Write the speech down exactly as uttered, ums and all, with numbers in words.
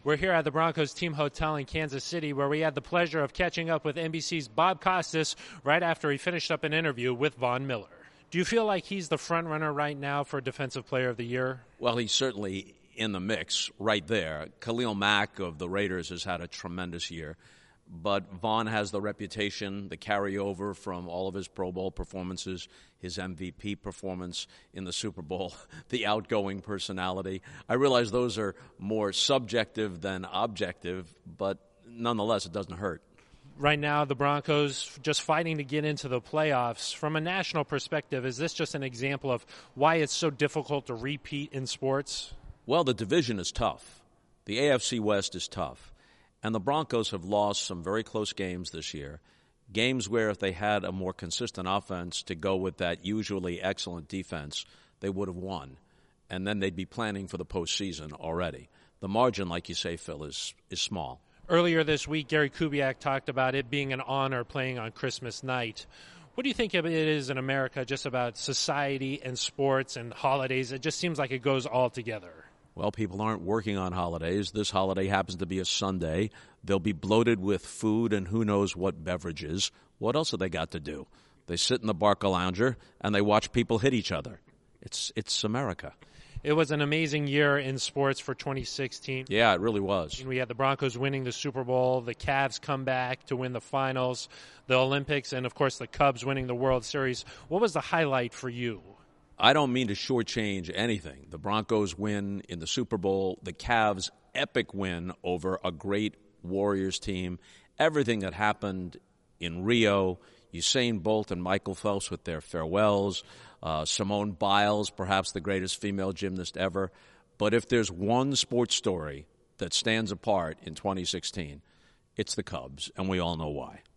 We're here at the Broncos team hotel in Kansas City, where we had the pleasure of catching up with N B C's Bob Costas right after he finished up an interview with Von Miller. Do you feel like he's the front runner right now for Defensive Player of the Year? Well, he's certainly in the mix right there. Khalil Mack of the Raiders has had a tremendous year. But Von has the reputation, the carryover from all of his Pro Bowl performances, his M V P performance in the Super Bowl, the outgoing personality. I realize those are more subjective than objective, but nonetheless, it doesn't hurt. Right now, the Broncos just fighting to get into the playoffs. From a national perspective, is this just an example of why it's so difficult to repeat in sports? Well, the division is tough. The A F C West is tough. And the Broncos have lost some very close games this year, games where if they had a more consistent offense to go with that usually excellent defense, they would have won. And then they'd be planning for the postseason already. The margin, like you say, Phil, is, is small. Earlier this week, Gary Kubiak talked about it being an honor playing on Christmas night. What do you think it is in America just about society and sports and holidays? It just seems like it goes all together. Well, people aren't working on holidays. This holiday happens to be a Sunday. They'll be bloated with food and who knows what beverages. What else have they got to do? They sit in the Barcalounger and they watch people hit each other. It's it's America. It was an amazing year in sports for twenty sixteen. Yeah, it really was. We had the Broncos winning the Super Bowl, the Cavs come back to win the finals, the Olympics, and, of course, the Cubs winning the World Series. What was the highlight for you? I don't mean to shortchange anything. The Broncos win in the Super Bowl, the Cavs' epic win over a great Warriors team, everything that happened in Rio, Usain Bolt and Michael Phelps with their farewells, uh, Simone Biles, perhaps the greatest female gymnast ever. But if there's one sports story that stands apart in twenty sixteen, it's the Cubs, and we all know why.